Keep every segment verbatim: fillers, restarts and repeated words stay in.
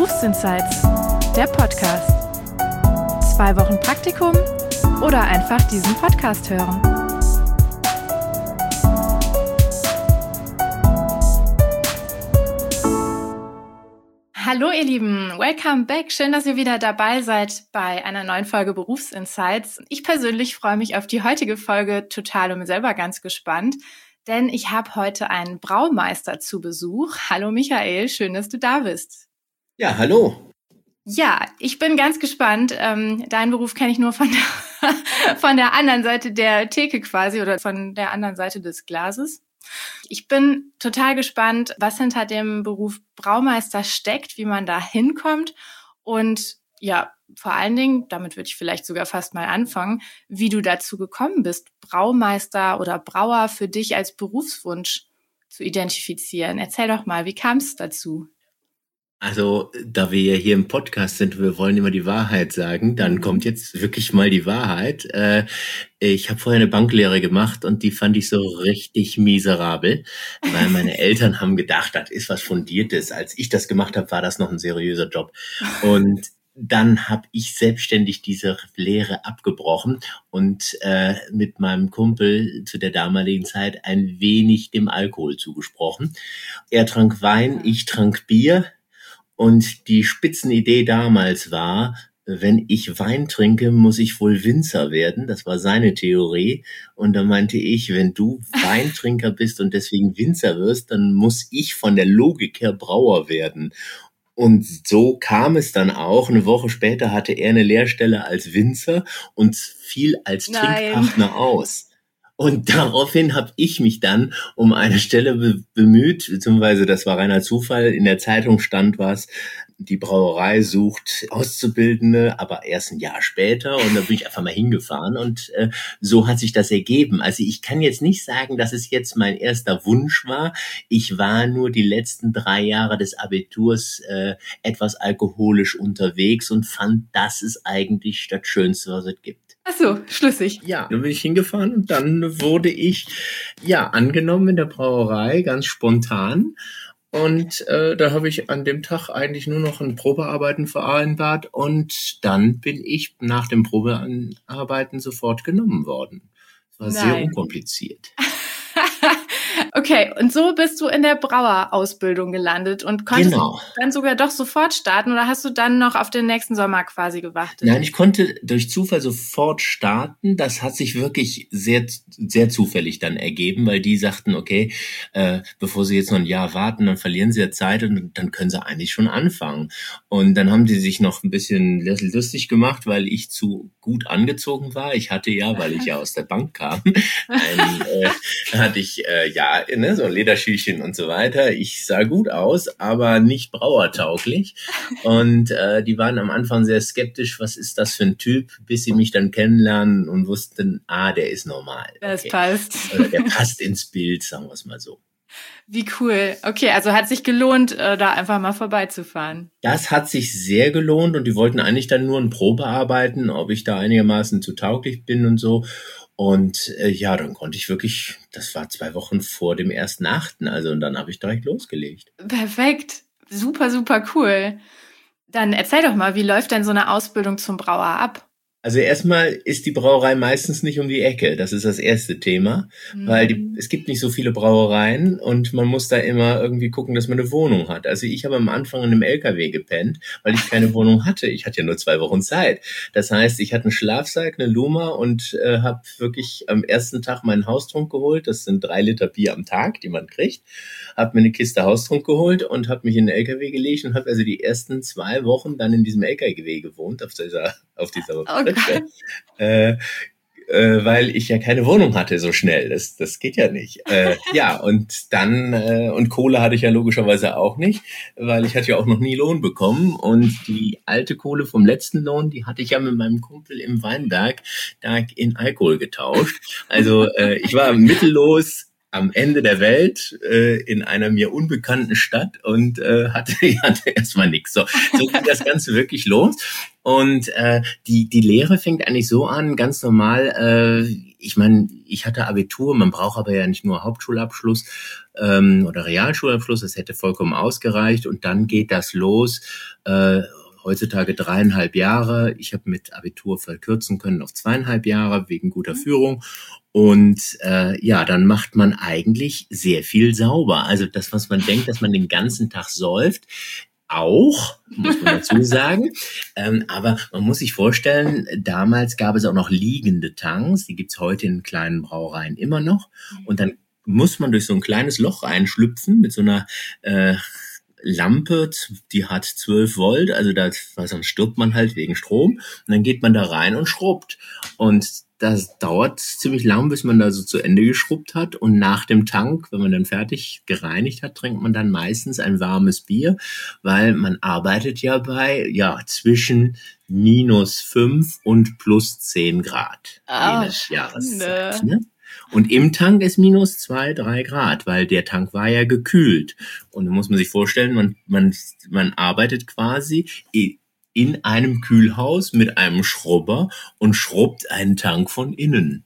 Berufsinsights, der Podcast. Zwei Wochen Praktikum oder einfach diesen Podcast hören. Hallo ihr Lieben, welcome back. Schön, dass ihr wieder dabei seid bei einer neuen Folge Berufsinsights. Ich persönlich freue mich auf die heutige Folge total und bin selber ganz gespannt, denn ich habe heute einen Braumeister zu Besuch. Hallo Michael, schön, dass du da bist. Ja, hallo. Ja, ich bin ganz gespannt. Ähm, deinen Beruf kenne ich nur von der, von der anderen Seite der Theke quasi oder von der anderen Seite des Glases. Ich bin total gespannt, was hinter dem Beruf Braumeister steckt, wie man da hinkommt und ja, vor allen Dingen, damit würde ich vielleicht sogar fast mal anfangen, wie du dazu gekommen bist, Braumeister oder Brauer für dich als Berufswunsch zu identifizieren. Erzähl doch mal, wie kam es dazu? Also, da wir ja hier im Podcast sind, wir wollen immer die Wahrheit sagen, dann kommt jetzt wirklich mal die Wahrheit. Äh, ich habe vorher eine Banklehre gemacht und die fand ich so richtig miserabel, weil meine Eltern haben gedacht, das ist was Fundiertes. Als ich das gemacht habe, war das noch ein seriöser Job. Und dann habe ich selbstständig diese Lehre abgebrochen und äh, mit meinem Kumpel zu der damaligen Zeit ein wenig dem Alkohol zugesprochen. Er trank Wein, ich trank Bier. Und die Spitzenidee damals war, wenn ich Wein trinke, muss ich wohl Winzer werden. Das war seine Theorie. Und da meinte ich, wenn du Weintrinker bist und deswegen Winzer wirst, dann muss ich von der Logik her Brauer werden. Und so kam es dann auch. Eine Woche später hatte er eine Lehrstelle als Winzer und fiel als Nein. Trinkpartner aus. Und daraufhin habe ich mich dann um eine Stelle be- bemüht, beziehungsweise das war reiner Zufall. In der Zeitung stand was, die Brauerei sucht Auszubildende, aber erst ein Jahr später. Und da bin ich einfach mal hingefahren und äh, so hat sich das ergeben. Also ich kann jetzt nicht sagen, dass es jetzt mein erster Wunsch war. Ich war nur die letzten drei Jahre des Abiturs äh, etwas alkoholisch unterwegs und fand, das ist eigentlich das Schönste, was es gibt. Ach so, schlüssig. Ja, dann bin ich hingefahren und dann wurde ich ja angenommen in der Brauerei, ganz spontan. Und äh, da habe ich an dem Tag eigentlich nur noch ein Probearbeiten vereinbart und dann bin ich nach dem Probearbeiten sofort genommen worden. Das war Nein. sehr unkompliziert. Okay, und so bist du in der Brauerausbildung gelandet und konntest Genau. dann sogar doch sofort starten oder hast du dann noch auf den nächsten Sommer quasi gewartet? Nein, ich konnte durch Zufall sofort starten. Das hat sich wirklich sehr, sehr zufällig dann ergeben, weil die sagten, okay, äh, bevor sie jetzt noch ein Jahr warten, dann verlieren sie ja Zeit und dann können sie eigentlich schon anfangen. Und dann haben die sich noch ein bisschen lustig gemacht, weil ich zu gut angezogen war. Ich hatte ja, weil ich ja aus der Bank kam, ein, äh, hatte ich äh, ja ne, so Lederschüchen und so weiter. Ich sah gut aus, aber nicht brauertauglich. Und äh, die waren am Anfang sehr skeptisch, was ist das für ein Typ, bis sie mich dann kennenlernen und wussten, ah, der ist normal. Das Okay. passt. Oder der passt ins Bild, sagen wir es mal so. Wie cool. Okay, also hat sich gelohnt, äh, da einfach mal vorbeizufahren. Das hat sich sehr gelohnt und die wollten eigentlich dann nur ein Probearbeiten, ob ich da einigermaßen zu tauglich bin und so. Und äh, ja, dann konnte ich wirklich, das war zwei Wochen vor dem ersten Achten, also und dann habe ich direkt losgelegt. Perfekt. Super, super cool. Dann erzähl doch mal, wie läuft denn so eine Ausbildung zum Brauer ab? Also erstmal ist die Brauerei meistens nicht um die Ecke. Das ist das erste Thema, mhm. weil die, es gibt nicht so viele Brauereien und man muss da immer irgendwie gucken, dass man eine Wohnung hat. Also ich habe am Anfang in einem L K W gepennt, weil ich keine Wohnung hatte. Ich hatte ja nur zwei Wochen Zeit. Das heißt, ich hatte einen Schlafsack, eine Luma und äh, habe wirklich am ersten Tag meinen Haustrunk geholt. Das sind drei Liter Bier am Tag, die man kriegt. Habe mir eine Kiste Haustrunk geholt und habe mich in den L K W gelegt und habe also die ersten zwei Wochen dann in diesem L K W gewohnt, auf dieser auf dieser Okay. Äh, äh, weil ich ja keine Wohnung hatte so schnell. Das, das geht ja nicht. Äh, ja, und dann, äh, und Kohle hatte ich ja logischerweise auch nicht, weil ich hatte ja auch noch nie Lohn bekommen. Und die alte Kohle vom letzten Lohn, die hatte ich ja mit meinem Kumpel im Weinberg da in Alkohol getauscht. Also äh, ich war mittellos am Ende der Welt äh, in einer mir unbekannten Stadt und äh, hatte, hatte erstmal nichts. So, so ging das Ganze wirklich los. Und äh, die die Lehre fängt eigentlich so an, ganz normal. Äh, ich meine, ich hatte Abitur, man braucht aber ja nicht nur Hauptschulabschluss ähm, oder Realschulabschluss, das hätte vollkommen ausgereicht. Und dann geht das los, äh, heutzutage dreieinhalb Jahre. Ich habe mit Abitur verkürzen können auf zweieinhalb Jahre wegen guter Führung. Und äh, ja, dann macht man eigentlich sehr viel sauber. Also das, was man denkt, dass man den ganzen Tag säuft, auch, muss man dazu sagen. ähm, aber man muss sich vorstellen, damals gab es auch noch liegende Tanks. Die gibt's heute in kleinen Brauereien immer noch. Und dann muss man durch so ein kleines Loch reinschlüpfen mit so einer äh, Lampe, die hat zwölf Volt, also da, sonst stirbt man halt wegen Strom. Und dann geht man da rein und schrubbt. Und das dauert ziemlich lang, bis man da so zu Ende geschrubbt hat. Und nach dem Tank, wenn man dann fertig gereinigt hat, trinkt man dann meistens ein warmes Bier, weil man arbeitet ja bei, ja, zwischen minus fünf und plus zehn Grad. Ah, je nach Jahreszeit, ne? Und im Tank ist minus zwei, drei Grad, weil der Tank war ja gekühlt. Und da muss man sich vorstellen, man, man, man arbeitet quasi in einem Kühlhaus mit einem Schrubber und schrubbt einen Tank von innen.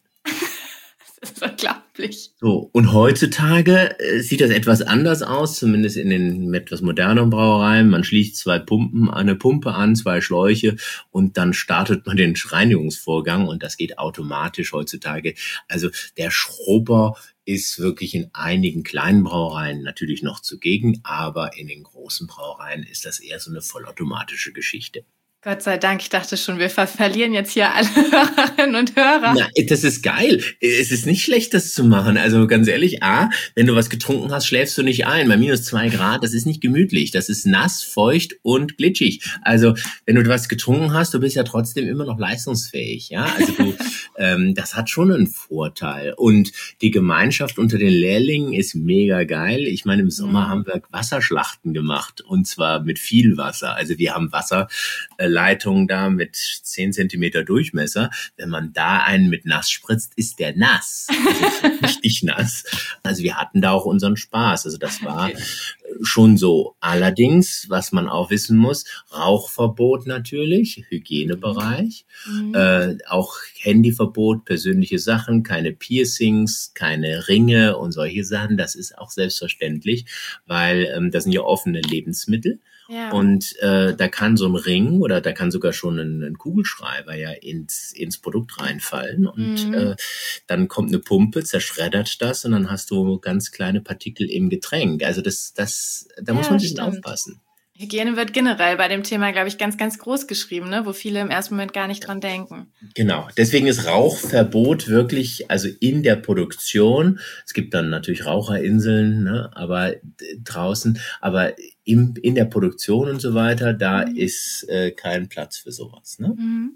Das ist unglaublich. So, und heutzutage äh, sieht das etwas anders aus, zumindest in den etwas moderneren Brauereien. Man schließt zwei Pumpen, eine Pumpe an, zwei Schläuche und dann startet man den Reinigungsvorgang und das geht automatisch heutzutage. Also der Schrubber ist wirklich in einigen kleinen Brauereien natürlich noch zugegen, aber in den großen Brauereien ist das eher so eine vollautomatische Geschichte. Gott sei Dank, ich dachte schon, wir ver- verlieren jetzt hier alle Hörerinnen und Hörer. Na, das ist geil. Es ist nicht schlecht, das zu machen. Also ganz ehrlich, A, wenn du was getrunken hast, schläfst du nicht ein. Bei minus zwei Grad, das ist nicht gemütlich. Das ist nass, feucht und glitschig. Also wenn du was getrunken hast, du bist ja trotzdem immer noch leistungsfähig. Ja, also du, ähm, das hat schon einen Vorteil. Und die Gemeinschaft unter den Lehrlingen ist mega geil. Ich meine, im Sommer mhm. haben wir Wasserschlachten gemacht und zwar mit viel Wasser. Also wir haben Wasser äh, Leitung da mit zehn Zentimeter Durchmesser. Wenn man da einen mit nass spritzt, ist der nass. Also richtig nass. Also wir hatten da auch unseren Spaß. Also das war okay. Schon so. Allerdings, was man auch wissen muss, Rauchverbot natürlich, Hygienebereich, mhm. äh, auch Handyverbot, persönliche Sachen, keine Piercings, keine Ringe und solche Sachen. Das ist auch selbstverständlich, weil ähm, das sind ja offene Lebensmittel. Ja. Und äh, da kann so ein Ring oder da kann sogar schon ein, ein Kugelschreiber ja ins ins Produkt reinfallen und mhm. äh, dann kommt eine Pumpe, zerschreddert das und dann hast du ganz kleine Partikel im Getränk. Also das das da muss ja, man ein bisschen aufpassen. Hygiene wird generell bei dem Thema, glaube ich, ganz, ganz groß geschrieben, ne? Wo viele im ersten Moment gar nicht dran denken. Genau, deswegen ist Rauchverbot wirklich, also in der Produktion, es gibt dann natürlich Raucherinseln, ne? Aber draußen, aber im, in der Produktion und so weiter, da mhm. ist äh, kein Platz für sowas. Ne? Mhm.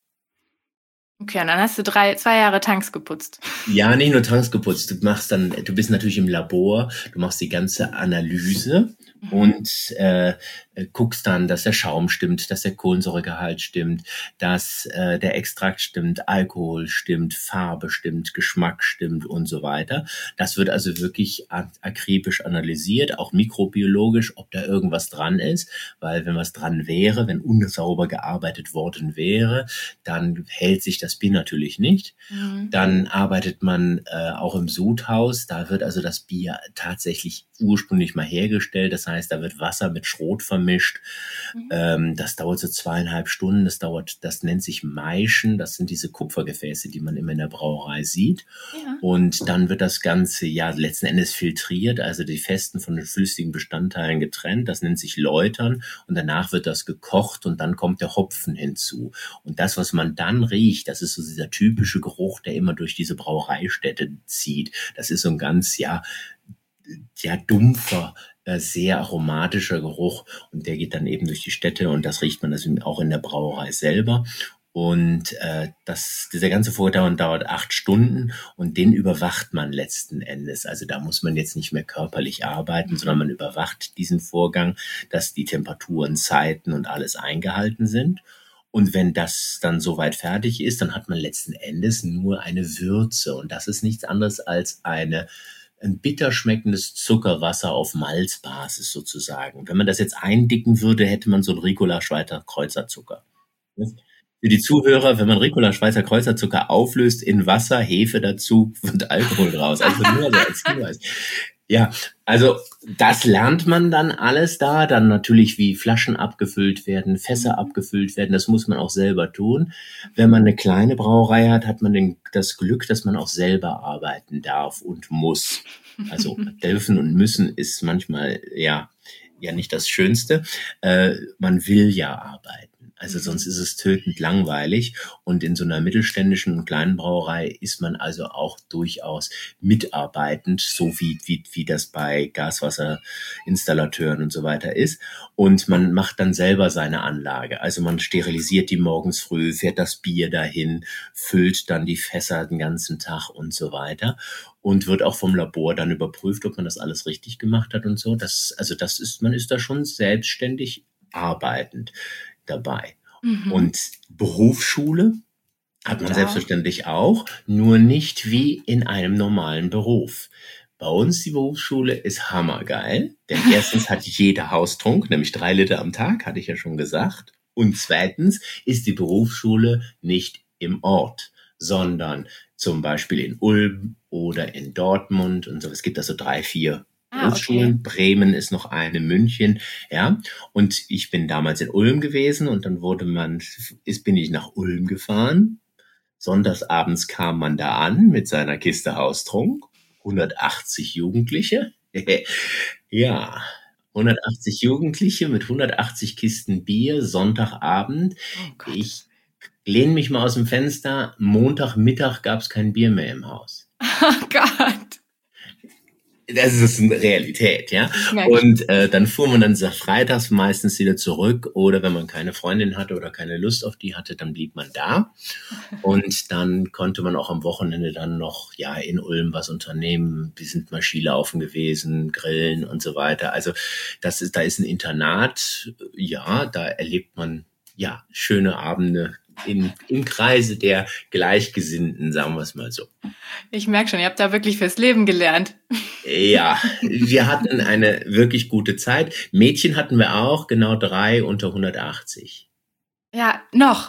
Okay, und dann hast du drei, zwei Jahre Tanks geputzt. Ja, nicht nur Tanks geputzt. Du machst dann, du bist natürlich im Labor, du machst die ganze Analyse mhm. und äh, guckst dann, dass der Schaum stimmt, dass der Kohlensäuregehalt stimmt, dass äh, der Extrakt stimmt, Alkohol stimmt, Farbe stimmt, Geschmack stimmt und so weiter. Das wird also wirklich akribisch analysiert, auch mikrobiologisch, ob da irgendwas dran ist, weil wenn was dran wäre, wenn unsauber gearbeitet worden wäre, dann hält sich das Bier natürlich nicht. Mhm. Dann arbeitet man äh, auch im Sudhaus, da wird also das Bier tatsächlich ursprünglich mal hergestellt, das heißt, da wird Wasser mit Schrot vermischt. Mhm. Ähm, das dauert so zweieinhalb Stunden. Das dauert, das nennt sich Maischen. Das sind diese Kupfergefäße, die man immer in der Brauerei sieht. Ja. Und dann wird das Ganze ja letzten Endes filtriert, also die festen von den flüssigen Bestandteilen getrennt. Das nennt sich Läutern. Und danach wird das gekocht und dann kommt der Hopfen hinzu. Und das, was man dann riecht, das ist so dieser typische Geruch, der immer durch diese Brauereistätte zieht. Das ist so ein ganz, ja, ja, dumpfer, sehr aromatischer Geruch und der geht dann eben durch die Städte und das riecht man also auch in der Brauerei selber. Und äh, das, dieser ganze Vorgang dauert acht Stunden und den überwacht man letzten Endes. Also da muss man jetzt nicht mehr körperlich arbeiten, sondern man überwacht diesen Vorgang, dass die Temperaturen, Zeiten und alles eingehalten sind. Und wenn das dann soweit fertig ist, dann hat man letzten Endes nur eine Würze und das ist nichts anderes als eine ein bitter schmeckendes Zuckerwasser auf Malzbasis sozusagen. Wenn man das jetzt eindicken würde, hätte man so einen Ricola Schweizer Kreuzerzucker. Für die Zuhörer, wenn man Ricola Schweizer Kreuzerzucker auflöst in Wasser, Hefe dazu, wird Alkohol draus. Also nur so als Hinweis. Ja, also das lernt man dann alles da. Dann natürlich, wie Flaschen abgefüllt werden, Fässer abgefüllt werden. Das muss man auch selber tun. Wenn man eine kleine Brauerei hat, hat man den, das Glück, dass man auch selber arbeiten darf und muss. Also dürfen und müssen ist manchmal ja ja nicht das Schönste. Äh, man will ja arbeiten. Also sonst ist es tötend langweilig. Und in so einer mittelständischen und kleinen Brauerei ist man also auch durchaus mitarbeitend, so wie, wie, wie das bei Gaswasserinstallateuren und so weiter ist. Und man macht dann selber seine Anlage. Also man sterilisiert die morgens früh, fährt das Bier dahin, füllt dann die Fässer den ganzen Tag und so weiter. Und wird auch vom Labor dann überprüft, ob man das alles richtig gemacht hat und so. Das, also das ist, man ist da schon selbstständig arbeitend dabei. Mhm. Und Berufsschule hat man ja selbstverständlich auch, nur nicht wie in einem normalen Beruf. Bei uns die Berufsschule ist hammergeil, denn erstens hat jeder Haustrunk, nämlich drei Liter am Tag, hatte ich ja schon gesagt. Und zweitens ist die Berufsschule nicht im Ort, sondern zum Beispiel in Ulm oder in Dortmund und so. Es gibt also drei, vier Ah, Berufsschulen. Okay. Bremen ist noch eine, München, ja. Und ich bin damals in Ulm gewesen und dann wurde man, ist, bin ich nach Ulm gefahren. Sonntagsabends kam man da an mit seiner Kiste Haustrunk. hundertachtzig Jugendliche. Ja, hundertachtzig Jugendliche mit hundertachtzig Kisten Bier, Sonntagabend. Oh ich lehne mich mal aus dem Fenster. Montagmittag gab es kein Bier mehr im Haus. Oh Gott. Das ist eine Realität, ja. Und äh, dann fuhr man dann freitags meistens wieder zurück oder wenn man keine Freundin hatte oder keine Lust auf die hatte, dann blieb man da. Und dann konnte man auch am Wochenende dann noch ja in Ulm was unternehmen. Wir sind mal Skilaufen gewesen, grillen und so weiter. Also das ist, da ist ein Internat, ja, da erlebt man ja schöne Abende im, im Kreise der Gleichgesinnten, sagen wir es mal so. Ich merke schon, ihr habt da wirklich fürs Leben gelernt. Ja, wir hatten eine wirklich gute Zeit. Mädchen hatten wir auch, genau drei unter hundertachtzig. Ja, noch.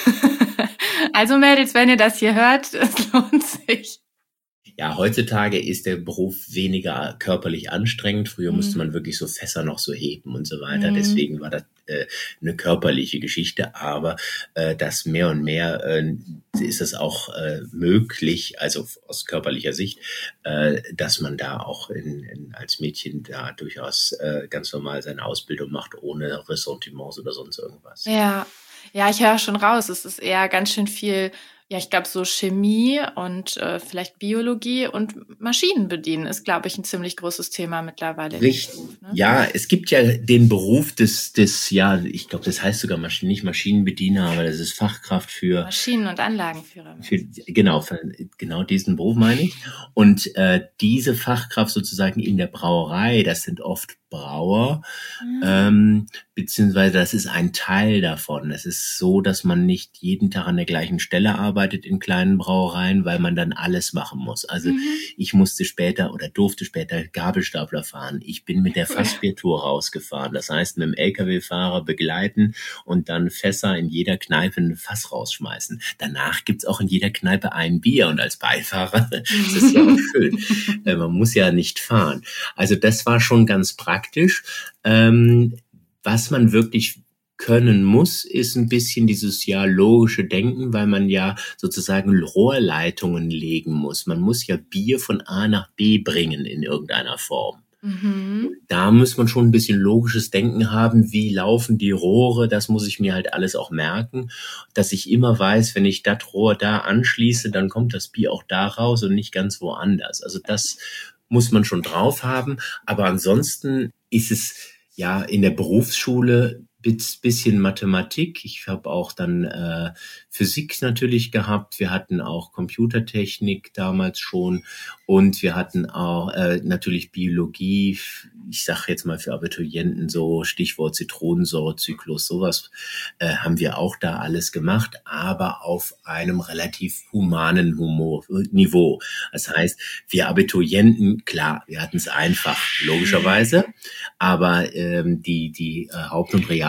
Also Mädels, wenn ihr das hier hört, es lohnt sich. Ja, heutzutage ist der Beruf weniger körperlich anstrengend. Früher mhm. musste man wirklich so Fässer noch so heben und so weiter. Mhm. Deswegen war das äh, eine körperliche Geschichte. Aber äh, das mehr und mehr äh, ist es auch äh, möglich, also aus körperlicher Sicht, äh, dass man da auch in, in, als Mädchen da durchaus äh, ganz normal seine Ausbildung macht, ohne Ressentiments oder sonst irgendwas. Ja, ja, ich höre schon raus. Es ist eher ganz schön viel. Ja, ich glaube, so Chemie und äh, vielleicht Biologie und Maschinen bedienen ist, glaube ich, ein ziemlich großes Thema mittlerweile. Richtig. Beruf, ne? Ja, es gibt ja den Beruf des, des ja, ich glaube, das heißt sogar Maschinen, nicht Maschinenbediener, aber das ist Fachkraft für Maschinen- und Anlagenführer. Für, genau, für, genau diesen Beruf meine ich. Und äh, diese Fachkraft sozusagen in der Brauerei, das sind oft Brauer, mhm. ähm, beziehungsweise das ist ein Teil davon. Es ist so, dass man nicht jeden Tag an der gleichen Stelle arbeitet in kleinen Brauereien, weil man dann alles machen muss. Also mhm. ich musste später oder durfte später Gabelstapler fahren. Ich bin mit der Fassbiertour rausgefahren. Das heißt, mit dem L K W-Fahrer begleiten und dann Fässer in jeder Kneipe ein Fass rausschmeißen. Danach gibt's auch in jeder Kneipe ein Bier und als Beifahrer, das ist ja auch schön. äh, man muss ja nicht fahren. Also das war schon ganz praktisch. Praktisch. Ähm, was man wirklich können muss, ist ein bisschen dieses ja logische Denken, weil man ja sozusagen Rohrleitungen legen muss. Man muss ja Bier von A nach B bringen in irgendeiner Form. Mhm. Da muss man schon ein bisschen logisches Denken haben, wie laufen die Rohre, das muss ich mir halt alles auch merken, dass ich immer weiß, wenn ich das Rohr da anschließe, dann kommt das Bier auch da raus und nicht ganz woanders. Also das muss man schon drauf haben, aber ansonsten ist es ja in der Berufsschule bisschen Mathematik. Ich habe auch dann äh, Physik natürlich gehabt. Wir hatten auch Computertechnik damals schon und wir hatten auch äh, natürlich Biologie. Ich sage jetzt mal für Abiturienten so Stichwort Zitronensäurezyklus, sowas äh, haben wir auch da alles gemacht, aber auf einem relativ humanen Humor, Niveau. Das heißt, wir Abiturienten, klar, wir hatten es einfach, logischerweise, aber ähm, die die äh, Haupt- und Real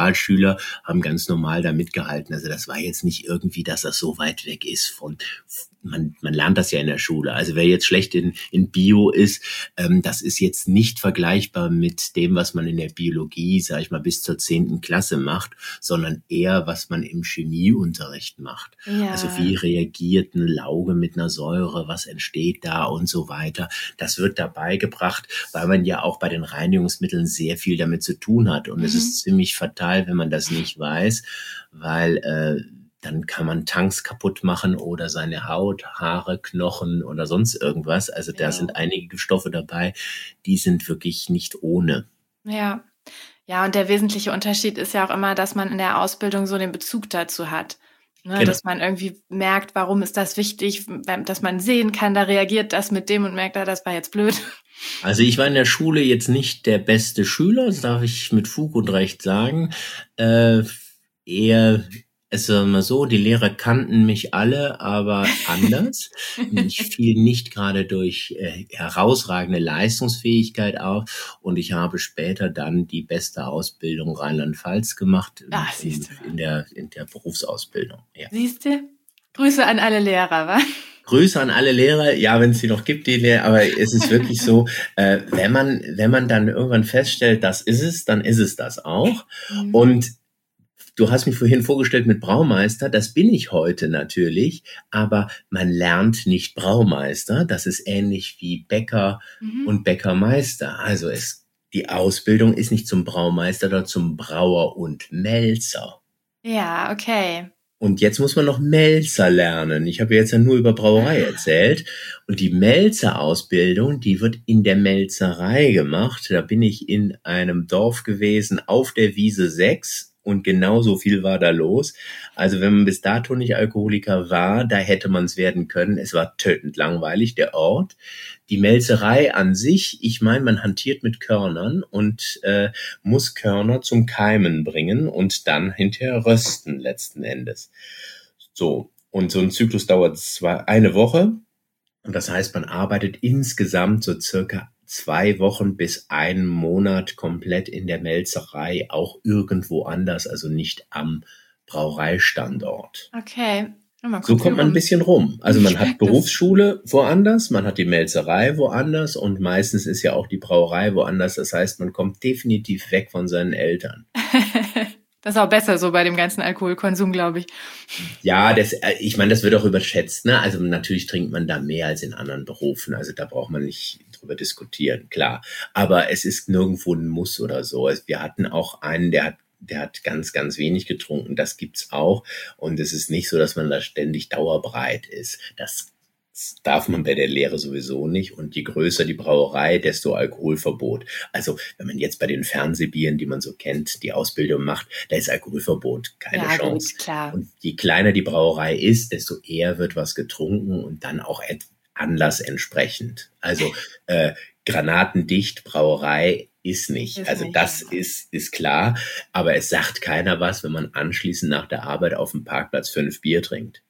Realschüler haben ganz normal da mitgehalten. Also das war jetzt nicht irgendwie, dass das so weit weg ist von, man, man lernt das ja in der Schule. Also wer jetzt schlecht in, in Bio ist, ähm, das ist jetzt nicht vergleichbar mit dem, was man in der Biologie, sag ich mal, bis zur zehnten Klasse macht, sondern eher, was man im Chemieunterricht macht. Ja. Also wie reagiert eine Lauge mit einer Säure, was entsteht da und so weiter. Das wird dabei gebracht, weil man ja auch bei den Reinigungsmitteln sehr viel damit zu tun hat. Und mhm. es ist ziemlich fatal, wenn man das nicht weiß, weil äh, dann kann man Tanks kaputt machen oder seine Haut, Haare, Knochen oder sonst irgendwas. Also da ja. sind einige Stoffe dabei, die sind wirklich nicht ohne. Ja, ja, und der wesentliche Unterschied ist ja auch immer, dass man in der Ausbildung so den Bezug dazu hat. Ne, genau. Dass man irgendwie merkt, warum ist das wichtig, dass man sehen kann, da reagiert das mit dem und merkt, ah, das war jetzt blöd. Also ich war in der Schule jetzt nicht der beste Schüler, das darf ich mit Fug und Recht sagen. Äh, eher, es ist mal so, die Lehrer kannten mich alle, aber anders. Ich fiel nicht gerade durch äh, herausragende Leistungsfähigkeit auf und ich habe später dann die beste Ausbildung Rheinland-Pfalz gemacht ah, in, in, der, in der Berufsausbildung. Ja. Siehst du? Grüße an alle Lehrer, wa? Grüße an alle Lehrer, ja, wenn es die noch gibt, die Lehrer, aber es ist wirklich so, äh, wenn man wenn man dann irgendwann feststellt, das ist es, dann ist es das auch. Mhm. Und du hast mich vorhin vorgestellt mit Braumeister, das bin ich heute natürlich, aber man lernt nicht Braumeister, das ist ähnlich wie Bäcker mhm. und Bäckermeister. Also es, die Ausbildung ist nicht zum Braumeister, sondern zum Brauer und Melzer. Ja, okay. Und jetzt muss man noch Melzer lernen. Ich habe jetzt ja nur über Brauerei erzählt. Und die Melzerausbildung, die wird in der Melzerei gemacht. Da bin ich in einem Dorf gewesen auf der Wiese sechs. Und genau so viel war da los. Also wenn man bis dato nicht Alkoholiker war, da hätte man es werden können. Es war tötend langweilig, der Ort. Die Melzerei an sich, ich meine, man hantiert mit Körnern und äh, muss Körner zum Keimen bringen und dann hinterher rösten letzten Endes. So, und so ein Zyklus dauert zwei, eine Woche. Und das heißt, man arbeitet insgesamt so circa zwei Wochen bis einen Monat komplett in der Melzerei, auch irgendwo anders, also nicht am Brauereistandort. Okay. So kommt man ein bisschen rum. Also man hat Berufsschule woanders, man hat die Melzerei woanders und meistens ist ja auch die Brauerei woanders. Das heißt, man kommt definitiv weg von seinen Eltern. Das ist auch besser so bei dem ganzen Alkoholkonsum, glaube ich. Ja, das, ich meine, das wird auch überschätzt, ne? Also natürlich trinkt man da mehr als in anderen Berufen. Also da braucht man nicht drüber diskutieren, klar. Aber es ist nirgendwo ein Muss oder so. Wir hatten auch einen, der hat der hat ganz, ganz wenig getrunken. Das gibt's auch. Und es ist nicht so, dass man da ständig dauerbreit ist. Das darf man bei der Lehre sowieso nicht. Und je größer die Brauerei, desto Alkoholverbot. Also wenn man jetzt bei den Fernsehbieren, die man so kennt, die Ausbildung macht, da ist Alkoholverbot, keine ja, Chance. Gut, klar. Und je kleiner die Brauerei ist, desto eher wird was getrunken und dann auch Anlass entsprechend. Also äh, granatendicht Brauerei ist nicht. Ist also nicht, das ja. ist ist klar, aber es sagt keiner was, wenn man anschließend nach der Arbeit auf dem Parkplatz fünf Bier trinkt.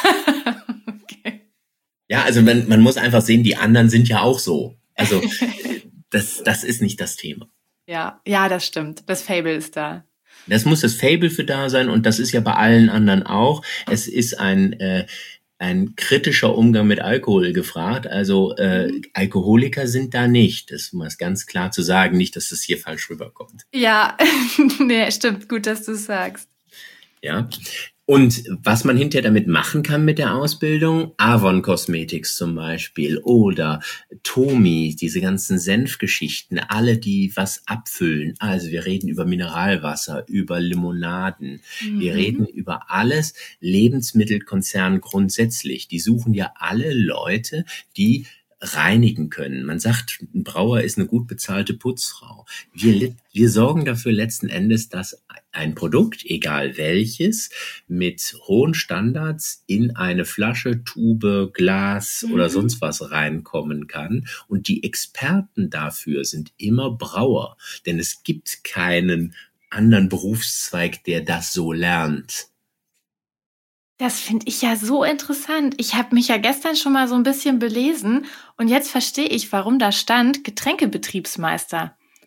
Okay. Ja, also man, man muss einfach sehen, die anderen sind ja auch so. Also das das ist nicht das Thema. Ja, ja, das stimmt. Das Fable ist da. Das muss das Fable für da sein und das ist ja bei allen anderen auch. Es ist ein äh, ein kritischer Umgang mit Alkohol gefragt. Also äh, Alkoholiker sind da nicht. Das ist ganz klar zu sagen, nicht, dass das hier falsch rüberkommt. Ja, nee, stimmt. Gut, dass du es sagst. Ja. Und was man hinterher damit machen kann mit der Ausbildung, Avon Cosmetics zum Beispiel oder Tomi, diese ganzen Senfgeschichten, alle, die was abfüllen. Also wir reden über Mineralwasser, über Limonaden, mhm. wir reden über alles. Lebensmittelkonzern grundsätzlich, die suchen ja alle Leute, die reinigen können. Man sagt, ein Brauer ist eine gut bezahlte Putzfrau. Wir, wir sorgen dafür letzten Endes, dass ein Produkt, egal welches, mit hohen Standards in eine Flasche, Tube, Glas mhm. oder sonst was reinkommen kann. Und die Experten dafür sind immer Brauer. Denn es gibt keinen anderen Berufszweig, der das so lernt. Das finde ich ja so interessant. Ich habe mich ja gestern schon mal so ein bisschen belesen und jetzt verstehe ich, warum da stand Getränkebetriebsmeister.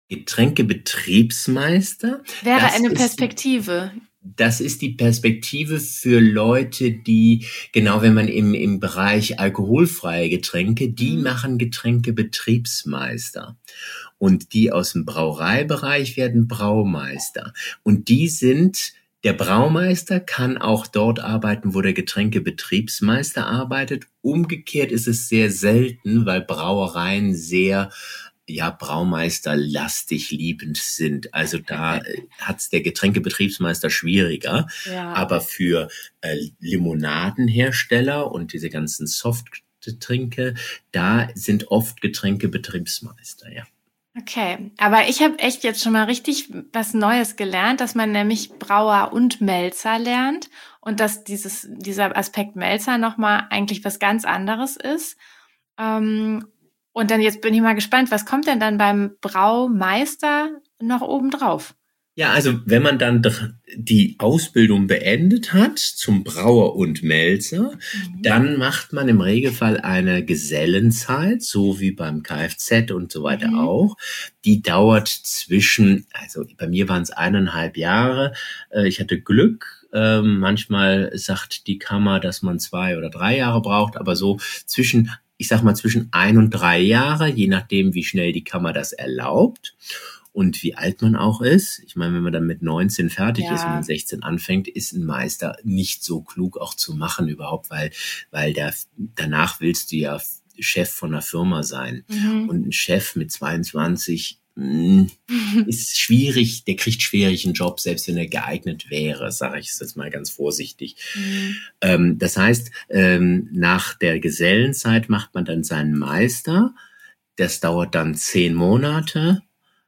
Getränkebetriebsmeister. Wäre eine Perspektive. Das ist die Perspektive für Leute, die, genau, wenn man im, im Bereich alkoholfreie Getränke, die mhm. machen Getränkebetriebsmeister. Und die aus dem Brauereibereich werden Braumeister. Und die sind, der Braumeister kann auch dort arbeiten, wo der Getränkebetriebsmeister arbeitet. Umgekehrt ist es sehr selten, weil Brauereien sehr ja, Braumeisterlastig liebend sind. Also da hat's der Getränkebetriebsmeister schwieriger. Ja. Aber für äh, Limonadenhersteller und diese ganzen Softgetränke, da sind oft Getränkebetriebsmeister, ja. Okay, aber ich habe echt jetzt schon mal richtig was Neues gelernt, dass man nämlich Brauer und Melzer lernt und dass dieses dieser Aspekt Melzer nochmal eigentlich was ganz anderes ist. Ähm, Und dann jetzt bin ich mal gespannt, was kommt denn dann beim Braumeister noch oben drauf? Ja, also wenn man dann die Ausbildung beendet hat zum Brauer und Melzer, mhm. dann macht man im Regelfall eine Gesellenzeit, so wie beim Kfz und so weiter mhm. auch. Die dauert zwischen, also bei mir waren es eineinhalb Jahre. Ich hatte Glück. Manchmal sagt die Kammer, dass man zwei oder drei Jahre braucht, aber so zwischen ich sag mal zwischen ein und drei Jahre, je nachdem, wie schnell die Kammer das erlaubt und wie alt man auch ist. Ich meine, wenn man dann mit neunzehn fertig ja. ist und mit sechzehn anfängt, ist ein Meister nicht so klug auch zu machen überhaupt, weil, weil der, danach willst du ja Chef von einer Firma sein. Mhm. Und ein Chef mit zweiundzwanzig mh, ist schwierig, der kriegt schwierig einen Job, selbst wenn er geeignet wäre, sage ich es jetzt mal ganz vorsichtig. Mhm. Ähm, das heißt, ähm, nach der Gesellenzeit macht man dann seinen Meister. Das dauert dann zehn Monate.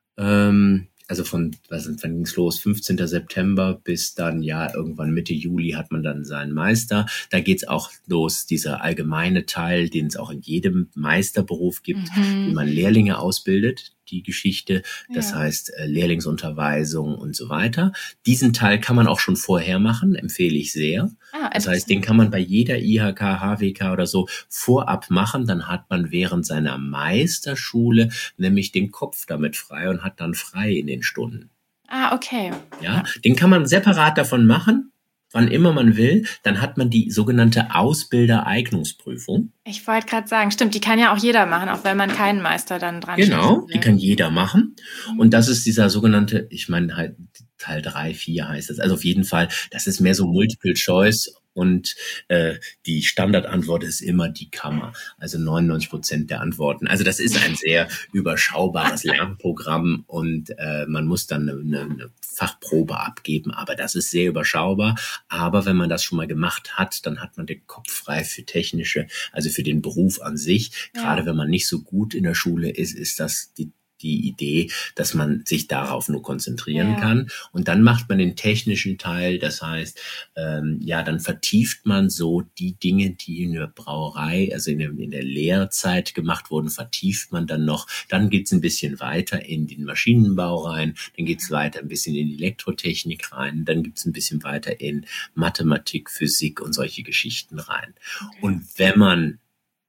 Ähm, also von, was, wann ging's los? fünfzehnten September bis dann, ja, irgendwann Mitte Juli hat man dann seinen Meister. Da geht's auch los, dieser allgemeine Teil, den es auch in jedem Meisterberuf gibt, mhm. wie man Lehrlinge ausbildet, die Geschichte, das ja. heißt äh, Lehrlingsunterweisung und so weiter. Diesen Teil kann man auch schon vorher machen, empfehle ich sehr. Ah, das heißt, den kann man bei jeder I H K, H W K oder so vorab machen, dann hat man während seiner Meisterschule nämlich den Kopf damit frei und hat dann frei in den Stunden. Ah, okay. Ja, den kann man separat davon machen, wann immer man will, dann hat man die sogenannte Ausbildereignungsprüfung. Ich wollte gerade sagen, stimmt, die kann ja auch jeder machen, auch wenn man keinen Meister dann dran hat. Genau, die kann jeder machen. Mhm. Und das ist dieser sogenannte, ich meine halt Teil drei, vier heißt das. Also auf jeden Fall, das ist mehr so Multiple Choice und äh, die Standardantwort ist immer die Kammer. Also neunundneunzig Prozent der Antworten. Also das ist ein sehr überschaubares Lernprogramm und äh, man muss dann eine, eine Fachprobe abgeben, aber das ist sehr überschaubar. Aber wenn man das schon mal gemacht hat, dann hat man den Kopf frei für technische, also für den Beruf an sich. Ja. Gerade wenn man nicht so gut in der Schule ist, ist das die die Idee, dass man sich darauf nur konzentrieren ja. kann. Und dann macht man den technischen Teil, das heißt, ähm, ja, dann vertieft man so die Dinge, die in der Brauerei, also in der, in der Lehrzeit gemacht wurden, vertieft man dann noch. Dann geht's ein bisschen weiter in den Maschinenbau rein, dann geht's weiter ein bisschen in die Elektrotechnik rein, dann gibt's ein bisschen weiter in Mathematik, Physik und solche Geschichten rein. Okay. Und wenn man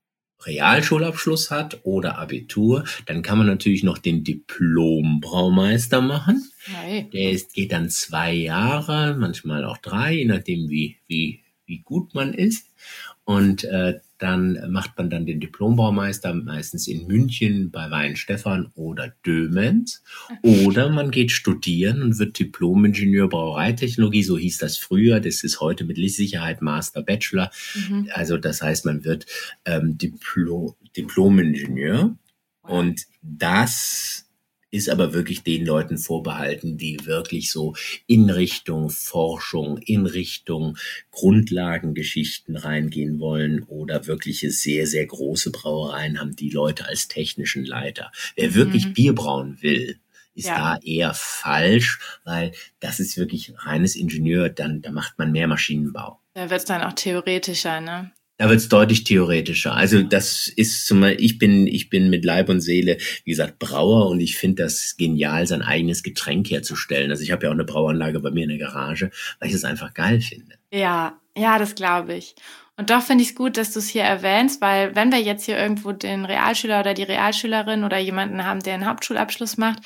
Realschulabschluss hat oder Abitur, dann kann man natürlich noch den Diplom-Braumeister machen. Nein. Der ist, geht dann zwei Jahre, manchmal auch drei, je nachdem wie, wie, wie gut man ist. Und äh, dann macht man dann den Diplombraumeister meistens in München bei Weihenstephan oder Dömens. Oder man geht studieren und wird Diplom-Ingenieur Brauereitechnologie, so hieß das früher. Das ist heute mit Sicherheit Master, Bachelor. Mhm. Also das heißt, man wird ähm, Diplom, Diplom-Ingenieur. Und das ist aber wirklich den Leuten vorbehalten, die wirklich so in Richtung Forschung, in Richtung Grundlagengeschichten reingehen wollen oder wirkliche sehr, sehr große Brauereien haben die Leute als technischen Leiter. Wer wirklich mhm. Bier brauen will, ist ja. da eher falsch, weil das ist wirklich reines Ingenieur, dann da macht man mehr Maschinenbau. Da wird es dann auch theoretischer, ne? Da wird es deutlich theoretischer. Also das ist zum Beispiel, ich bin, ich bin mit Leib und Seele, wie gesagt, Brauer und ich finde das genial, sein eigenes Getränk herzustellen. Also ich habe ja auch eine Brauanlage bei mir in der Garage, weil ich das einfach geil finde. Ja, ja, das glaube ich. Und doch finde ich es gut, dass du es hier erwähnst, weil wenn wir jetzt hier irgendwo den Realschüler oder die Realschülerin oder jemanden haben, der einen Hauptschulabschluss macht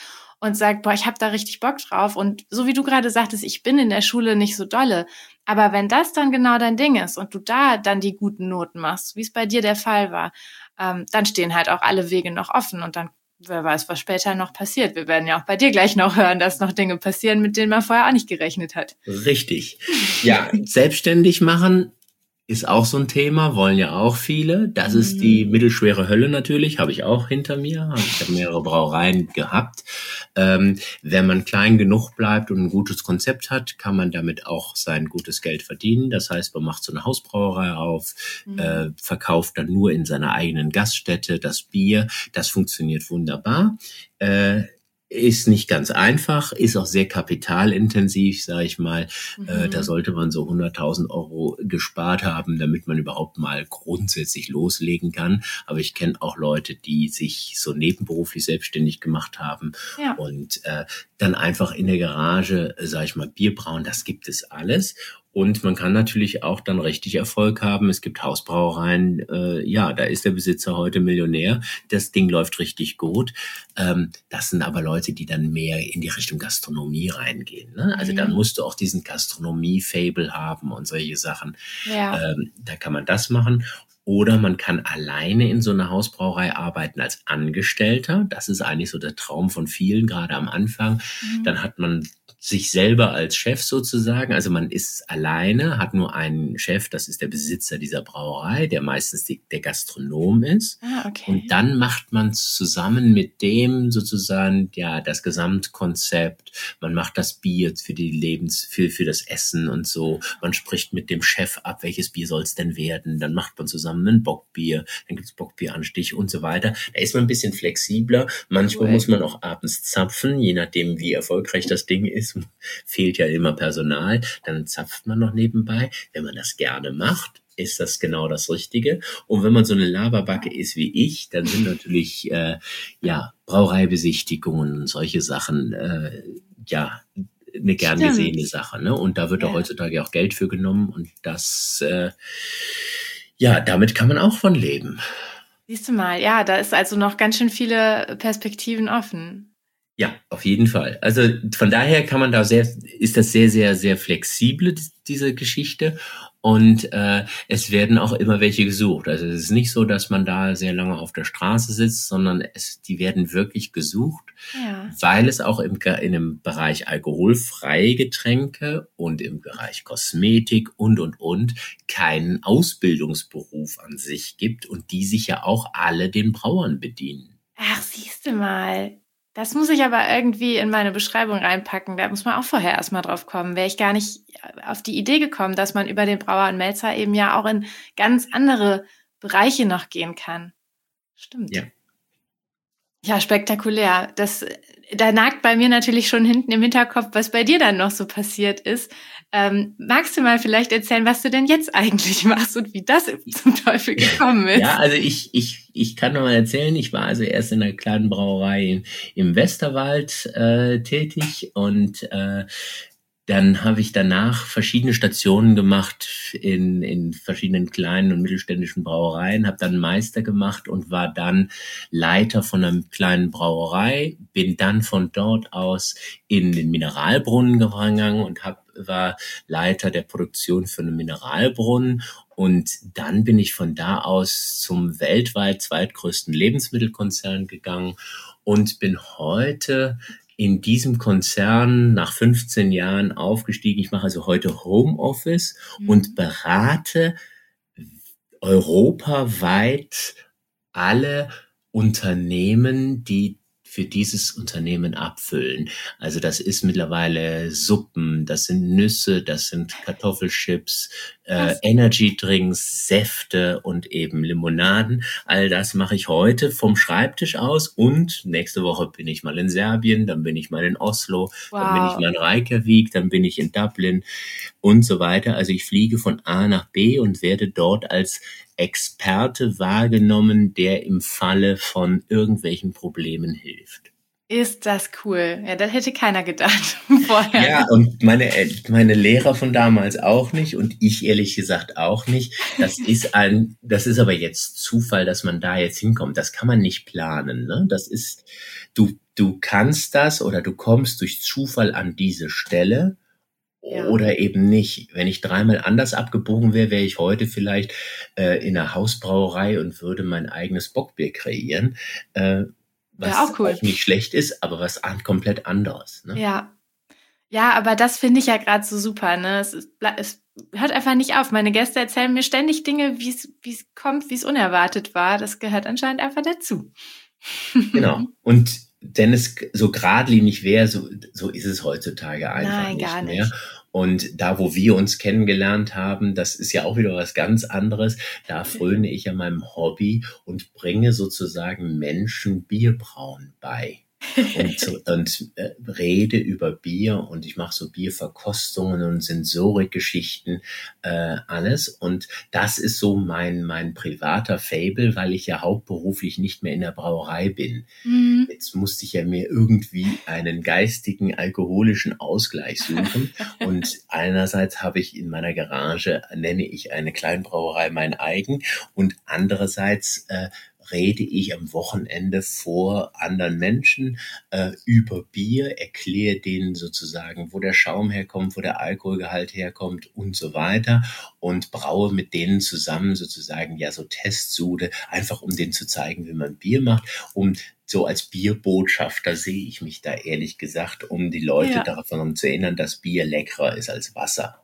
und sagt, boah, ich habe da richtig Bock drauf. Und so wie du gerade sagtest, ich bin in der Schule nicht so dolle. Aber wenn das dann genau dein Ding ist und du da dann die guten Noten machst, wie es bei dir der Fall war, ähm, dann stehen halt auch alle Wege noch offen und dann, wer weiß, was später noch passiert. Wir werden ja auch bei dir gleich noch hören, dass noch Dinge passieren, mit denen man vorher auch nicht gerechnet hat. Richtig. Ja, selbstständig machen ist auch so ein Thema, wollen ja auch viele. Das ist die mittelschwere Hölle natürlich, habe ich auch hinter mir. Ich habe mehrere Brauereien gehabt. Ähm, wenn man klein genug bleibt und ein gutes Konzept hat, kann man damit auch sein gutes Geld verdienen. Das heißt, man macht so eine Hausbrauerei auf, mhm. äh, verkauft dann nur in seiner eigenen Gaststätte das Bier. Das funktioniert wunderbar. Äh, Ist nicht ganz einfach, ist auch sehr kapitalintensiv, sage ich mal. Mhm. Äh, da sollte man so hunderttausend Euro gespart haben, damit man überhaupt mal grundsätzlich loslegen kann. Aber ich kenne auch Leute, die sich so nebenberuflich selbstständig gemacht haben ja. und äh, dann einfach in der Garage, sage ich mal, Bier brauen. Das gibt es alles. Und man kann natürlich auch dann richtig Erfolg haben. Es gibt Hausbrauereien, äh, ja, da ist der Besitzer heute Millionär. Das Ding läuft richtig gut. Ähm, das sind aber Leute, die dann mehr in die Richtung Gastronomie reingehen. Ne? Also mhm. dann musst du auch diesen Gastronomie-Fable haben und solche Sachen. Ja. Ähm, da kann man das machen. Oder man kann alleine in so einer Hausbrauerei arbeiten als Angestellter. Das ist eigentlich so der Traum von vielen, gerade am Anfang. Mhm. Dann hat man sich selber als Chef sozusagen. Also man ist alleine, hat nur einen Chef, das ist der Besitzer dieser Brauerei, der meistens die, der Gastronom ist. Ah, okay. Und dann macht man zusammen mit dem sozusagen ja das Gesamtkonzept. Man macht das Bier für die Lebens, für, für das Essen und so. Man spricht mit dem Chef ab, welches Bier soll es denn werden. Dann macht man zusammen ein Bockbier, dann gibt's Bockbieranstich und so weiter. Da ist man ein bisschen flexibler. Manchmal cool. muss man auch abends zapfen, je nachdem, wie erfolgreich das Ding ist. Fehlt ja immer Personal, dann zapft man noch nebenbei. Wenn man das gerne macht, ist das genau das Richtige. Und wenn man so eine Laberbacke ist wie ich, dann sind natürlich äh, ja Brauereibesichtigungen und solche Sachen äh, ja eine gern Stimmt. gesehene Sache. Ne? Und da wird ja. auch heutzutage auch Geld für genommen und das äh, ja, damit kann man auch von leben. Siehst du mal, ja, da ist also noch ganz schön viele Perspektiven offen. Ja, auf jeden Fall. Also von daher kann man da sehr, ist das sehr, sehr, sehr flexibel, diese Geschichte. Und äh, es werden auch immer welche gesucht. Also es ist nicht so, dass man da sehr lange auf der Straße sitzt, sondern es, die werden wirklich gesucht, ja. weil es auch im, in dem Bereich alkoholfreie Getränke und im Bereich Kosmetik und, und, und keinen Ausbildungsberuf an sich gibt und die sich ja auch alle den Brauern bedienen. Ach, siehst du mal. Das muss ich aber irgendwie in meine Beschreibung reinpacken. Da muss man auch vorher erstmal drauf kommen. Wäre ich gar nicht auf die Idee gekommen, dass man über den Brauer und Melzer eben ja auch in ganz andere Bereiche noch gehen kann. Stimmt. Ja. Ja, spektakulär. Das, da nagt bei mir natürlich schon hinten im Hinterkopf, was bei dir dann noch so passiert ist. Ähm, magst du mal vielleicht erzählen, was du denn jetzt eigentlich machst und wie das zum Teufel gekommen ist? Ja, also ich, ich, ich kann noch mal erzählen, ich war also erst in einer kleinen Brauerei in, im Westerwald äh, tätig und äh, dann habe ich danach verschiedene Stationen gemacht in, in verschiedenen kleinen und mittelständischen Brauereien, habe dann Meister gemacht und war dann Leiter von einer kleinen Brauerei, bin dann von dort aus in den Mineralbrunnen gegangen und hab, war Leiter der Produktion für einen Mineralbrunnen. Und dann bin ich von da aus zum weltweit zweitgrößten Lebensmittelkonzern gegangen und bin heute in diesem Konzern nach fünfzehn Jahren aufgestiegen. Ich mache also heute Homeoffice mhm. und berate europaweit alle Unternehmen, die für dieses Unternehmen abfüllen. Also das ist mittlerweile Suppen, das sind Nüsse, das sind Kartoffelchips, äh, Energydrinks, Säfte und eben Limonaden. All das mache ich heute vom Schreibtisch aus und nächste Woche bin ich mal in Serbien, dann bin ich mal in Oslo, wow. dann bin ich mal in Reykjavik, dann bin ich in Dublin und so weiter. Also ich fliege von A nach B und werde dort als Experte wahrgenommen, der im Falle von irgendwelchen Problemen hilft. Ist das cool. Ja, das hätte keiner gedacht vorher. Ja, und meine, meine Lehrer von damals auch nicht und ich ehrlich gesagt auch nicht. Das ist ein, das ist aber jetzt Zufall, dass man da jetzt hinkommt. Das kann man nicht planen, ne? Das ist, du du kannst das oder du kommst durch Zufall an diese Stelle ja. oder eben nicht. Wenn ich dreimal anders abgebogen wäre, wäre ich heute vielleicht äh, in einer Hausbrauerei und würde mein eigenes Bockbier kreieren, äh, was ja, auch, cool. auch nicht schlecht ist, aber was an, komplett anderes. Ne? Ja. Ja, aber das finde ich ja gerade so super, ne? Es, ist, es hört einfach nicht auf. Meine Gäste erzählen mir ständig Dinge, wie es wie es kommt, wie es unerwartet war. Das gehört anscheinend einfach dazu. Genau. Und wenn es so geradlinig wäre, so, so ist es heutzutage einfach Nein, nicht gar mehr. nicht. Und da, wo wir uns kennengelernt haben, das ist ja auch wieder was ganz anderes. Da fröne ich an meinem Hobby und bringe sozusagen Menschen Bierbrauen bei. und, und äh, rede über Bier und ich mache so Bierverkostungen und Sensorikgeschichten, äh, alles. Und das ist so mein mein privater Faible, weil ich ja hauptberuflich nicht mehr in der Brauerei bin. Mhm. Jetzt musste ich ja mir irgendwie einen geistigen, alkoholischen Ausgleich suchen. Und einerseits habe ich in meiner Garage, nenne ich eine Kleinbrauerei mein eigen, und andererseits äh, rede ich am Wochenende vor anderen Menschen äh, über Bier, erkläre denen sozusagen, wo der Schaum herkommt, wo der Alkoholgehalt herkommt und so weiter und braue mit denen zusammen sozusagen ja so Testsude, einfach um denen zu zeigen, wie man Bier macht. Um so als Bierbotschafter sehe ich mich da ehrlich gesagt, um die Leute ja. davon zu erinnern, dass Bier leckerer ist als Wasser.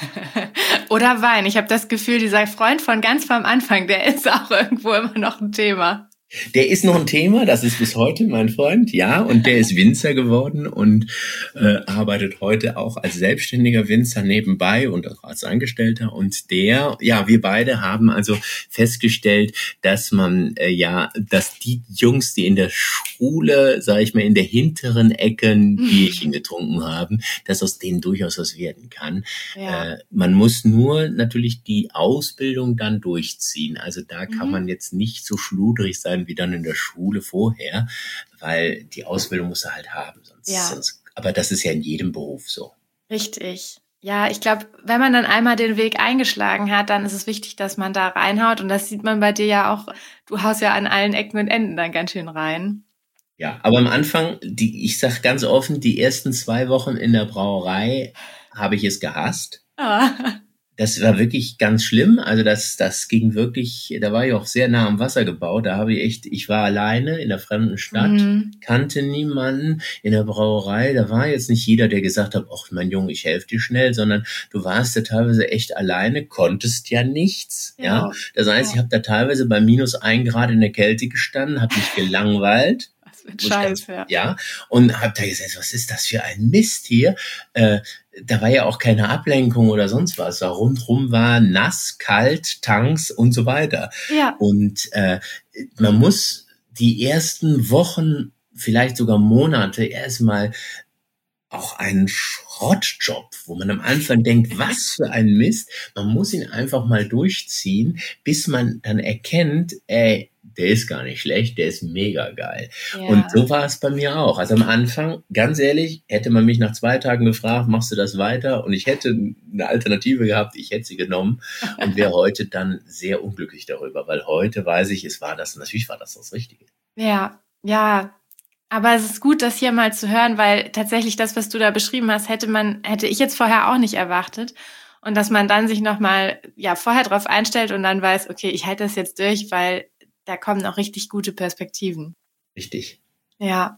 Oder Wein. Ich habe das Gefühl, dieser Freund von ganz vom Anfang, der ist auch irgendwo immer noch ein Thema. Der ist noch ein Thema, das ist bis heute mein Freund, ja, und der ist Winzer geworden und äh, arbeitet heute auch als selbstständiger Winzer nebenbei und auch als Angestellter. Und der, ja, wir beide haben also festgestellt, dass man äh, ja, dass die Jungs, die in der Schule, sage ich mal, in der hinteren Ecke ein Bierchen getrunken haben, dass aus denen durchaus was werden kann. Ja. Äh, man muss nur natürlich die Ausbildung dann durchziehen. Also da kann mhm. man jetzt nicht so schludrig sein wie dann in der Schule vorher, weil die Ausbildung muss er halt haben. Sonst, ja. sonst, aber das ist ja in jedem Beruf so. Richtig. Ja, ich glaube, wenn man dann einmal den Weg eingeschlagen hat, dann ist es wichtig, dass man da reinhaut. Und das sieht man bei dir ja auch. Du haust ja an allen Ecken und Enden dann ganz schön rein. Ja, aber am Anfang, die, ich sag ganz offen, die ersten zwei Wochen in der Brauerei habe ich es gehasst. Ah. Das war wirklich ganz schlimm. Also das, das ging wirklich, da war ich auch sehr nah am Wasser gebaut. Da habe ich echt, ich war alleine in der fremden Stadt, mhm. kannte niemanden in der Brauerei. Da war jetzt nicht jeder, der gesagt hat, ach mein Junge, ich helfe dir schnell, sondern du warst ja teilweise echt alleine, konntest ja nichts. Ja, ja? Das heißt, ja. ich habe da teilweise bei minus ein Grad in der Kälte gestanden, habe mich gelangweilt. Scheiß, ja. ja. Und hab da gesagt, was ist das für ein Mist hier? Äh, da war ja auch keine Ablenkung oder sonst was. Da rundrum war nass, kalt, Tanks und so weiter. Ja. Und äh, man muss die ersten Wochen, vielleicht sogar Monate erstmal auch einen Schrottjob, wo man am Anfang denkt, was für ein Mist. Man muss ihn einfach mal durchziehen, bis man dann erkennt, ey, der ist gar nicht schlecht, der ist mega geil. Ja. Und so war es bei mir auch. Also am Anfang, ganz ehrlich, hätte man mich nach zwei Tagen gefragt, machst du das weiter? Und ich hätte eine Alternative gehabt, ich hätte sie genommen und wäre heute dann sehr unglücklich darüber, weil heute weiß ich, es war das, natürlich war das das Richtige. Ja, ja. Aber es ist gut, das hier mal zu hören, weil tatsächlich das, was du da beschrieben hast, hätte man, hätte ich jetzt vorher auch nicht erwartet. Und dass man dann sich nochmal, ja, vorher drauf einstellt und dann weiß, okay, ich halte das jetzt durch, weil da kommen auch richtig gute Perspektiven. Richtig. Ja.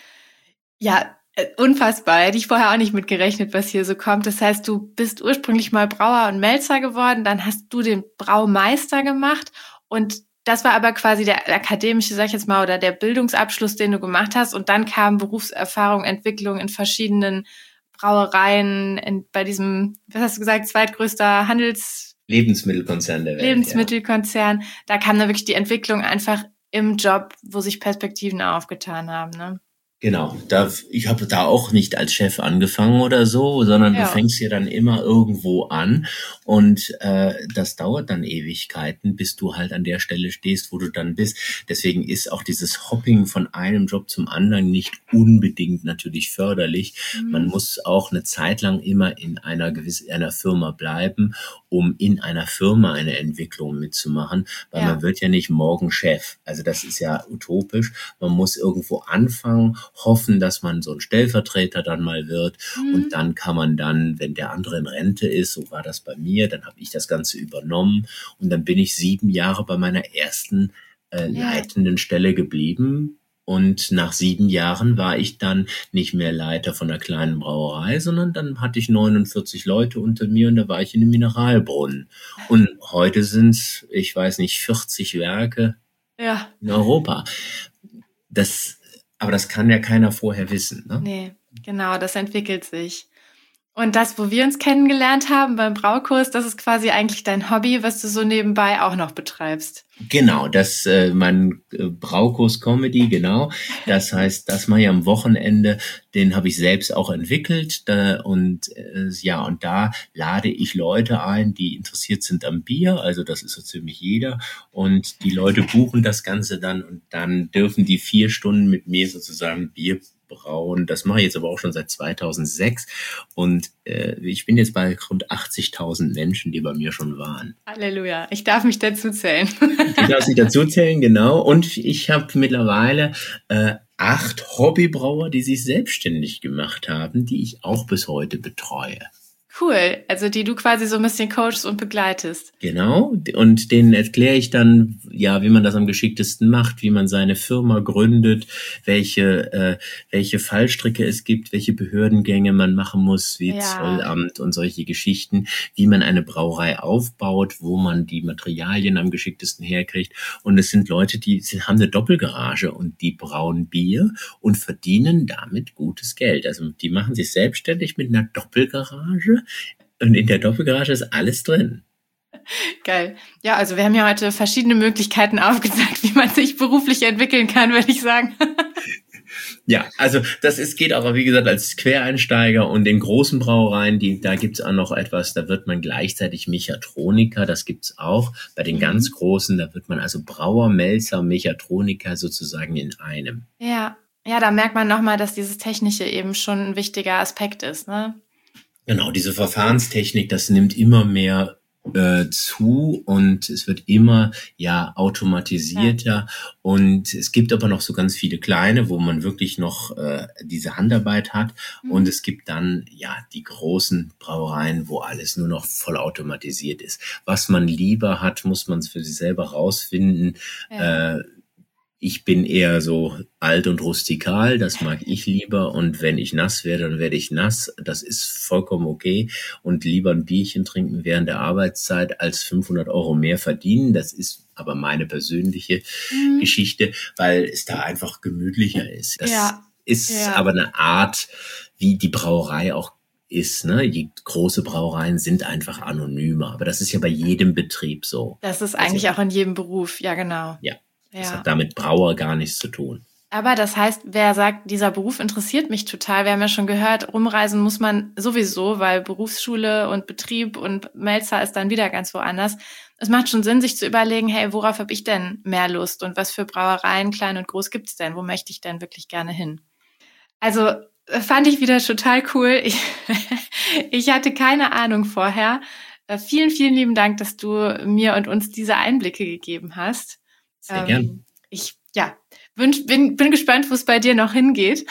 Ja, unfassbar. Hätte ich vorher auch nicht mit gerechnet, was hier so kommt. Das heißt, du bist ursprünglich mal Brauer und Melzer geworden, dann hast du den Braumeister gemacht und das war aber quasi der akademische, sag ich jetzt mal, oder der Bildungsabschluss, den du gemacht hast und dann kam Berufserfahrung, Entwicklung in verschiedenen Brauereien, in, bei diesem, was hast du gesagt, zweitgrößter Handels... Lebensmittelkonzern der Welt. Lebensmittelkonzern. Ja. Da kam dann wirklich die Entwicklung einfach im Job, wo sich Perspektiven aufgetan haben, ne? Genau, da, ich habe da auch nicht als Chef angefangen oder so, sondern ja. du fängst ja dann immer irgendwo an und äh, das dauert dann Ewigkeiten, bis du halt an der Stelle stehst, wo du dann bist. Deswegen ist auch dieses Hopping von einem Job zum anderen nicht unbedingt natürlich förderlich. Mhm. Man muss auch eine Zeit lang immer in einer gewissen einer Firma bleiben, um in einer Firma eine Entwicklung mitzumachen, weil ja. man wird ja nicht morgen Chef. Also das ist ja utopisch. Man muss irgendwo anfangen, hoffen, dass man so ein Stellvertreter dann mal wird mhm. und dann kann man dann, wenn der andere in Rente ist, so war das bei mir, dann habe ich das Ganze übernommen und dann bin ich sieben Jahre bei meiner ersten äh, ja. leitenden Stelle geblieben. Und nach sieben Jahren war ich dann nicht mehr Leiter von einer kleinen Brauerei, sondern dann hatte ich neunundvierzig Leute unter mir und da war ich in einem Mineralbrunnen. Und heute sind es, ich weiß nicht, vierzig Werke ja. in Europa. Das, aber das kann ja keiner vorher wissen. Ne? Nee, genau, das entwickelt sich. Und das, wo wir uns kennengelernt haben beim Braukurs, das ist quasi eigentlich dein Hobby, was du so nebenbei auch noch betreibst. Genau, das äh, mein äh, Braukurs Comedy, genau. Das heißt, das mache ich am Wochenende, den habe ich selbst auch entwickelt da, und äh, ja, und da lade ich Leute ein, die interessiert sind am Bier, also das ist so ziemlich jeder, und die Leute buchen das Ganze dann und dann dürfen die vier Stunden mit mir sozusagen Bier brauen. Das mache ich jetzt aber auch schon seit zweitausendsechs und äh, ich bin jetzt bei rund achtzigtausend Menschen, die bei mir schon waren. Halleluja, ich darf mich dazu zählen. Du darfst dich dazu zählen, genau. Und ich habe mittlerweile äh, acht Hobbybrauer, die sich selbstständig gemacht haben, die ich auch bis heute betreue. Cool, also die du quasi so ein bisschen coachst und begleitest. Genau, und denen erkläre ich dann, ja, wie man das am geschicktesten macht, wie man seine Firma gründet, welche äh, welche Fallstricke es gibt, welche Behördengänge man machen muss, wie ja. Zollamt und solche Geschichten, wie man eine Brauerei aufbaut, wo man die Materialien am geschicktesten herkriegt. Und es sind Leute, die haben eine Doppelgarage und die brauen Bier und verdienen damit gutes Geld. Also die machen sich selbstständig mit einer Doppelgarage. Und in der Doppelgarage ist alles drin. Geil. Ja, also wir haben ja heute verschiedene Möglichkeiten aufgezeigt, wie man sich beruflich entwickeln kann, würde ich sagen. Ja, also das ist, geht aber, wie gesagt, als Quereinsteiger und in großen Brauereien, die, da gibt's auch noch etwas, da wird man gleichzeitig Mechatroniker, das gibt's auch. Bei den mhm. ganz großen, da wird man also Brauer, Melzer, Mechatroniker sozusagen in einem. Ja, ja, da merkt man nochmal, dass dieses Technische eben schon ein wichtiger Aspekt ist, ne? Genau, diese Verfahrenstechnik, das nimmt immer mehr äh, zu und es wird immer ja automatisierter ja. Und es gibt aber noch so ganz viele kleine, wo man wirklich noch äh, diese Handarbeit hat mhm. und es gibt dann ja die großen Brauereien, wo alles nur noch voll automatisiert ist. Was man lieber hat, muss man es für sich selber rausfinden. Ja. Äh, Ich bin eher so alt und rustikal, das mag ich lieber. Und wenn ich nass werde, dann werde ich nass. Das ist vollkommen okay. Und lieber ein Bierchen trinken während der Arbeitszeit als fünfhundert Euro mehr verdienen. Das ist aber meine persönliche mhm. Geschichte, weil es da einfach gemütlicher ist. Das ja. ist ja. aber eine Art, wie die Brauerei auch ist, ne? Die große Brauereien sind einfach anonymer. Aber das ist ja bei jedem Betrieb so. Das ist eigentlich also, auch in jedem Beruf, ja genau. Ja. Das ja. hat damit Brauer gar nichts zu tun. Aber das heißt, wer sagt, dieser Beruf interessiert mich total, wir haben ja schon gehört, rumreisen muss man sowieso, weil Berufsschule und Betrieb und Melzer ist dann wieder ganz woanders. Es macht schon Sinn, sich zu überlegen, hey, worauf habe ich denn mehr Lust und was für Brauereien, klein und groß, gibt's denn? Wo möchte ich denn wirklich gerne hin? Also fand ich wieder total cool. Ich, ich hatte keine Ahnung vorher. Vielen, vielen lieben Dank, dass du mir und uns diese Einblicke gegeben hast. Sehr gern. Ähm, ich ja, wünsch, bin, bin gespannt, wo es bei dir noch hingeht.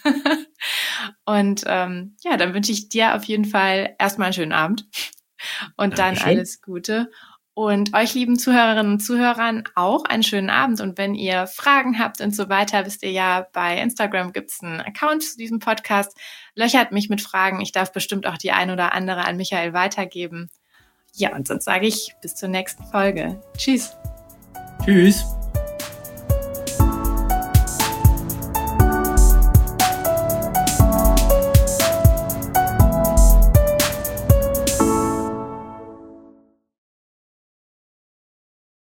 Und ähm, ja, dann wünsche ich dir auf jeden Fall erstmal einen schönen Abend und Dankeschön. Dann alles Gute. Und euch lieben Zuhörerinnen und Zuhörern auch einen schönen Abend. Und wenn ihr Fragen habt und so weiter, wisst ihr ja, bei Instagram gibt's einen Account zu diesem Podcast. Löchert mich mit Fragen. Ich darf bestimmt auch die ein oder andere an Michael weitergeben. Ja, und sonst sage ich bis zur nächsten Folge. Tschüss. Tschüss.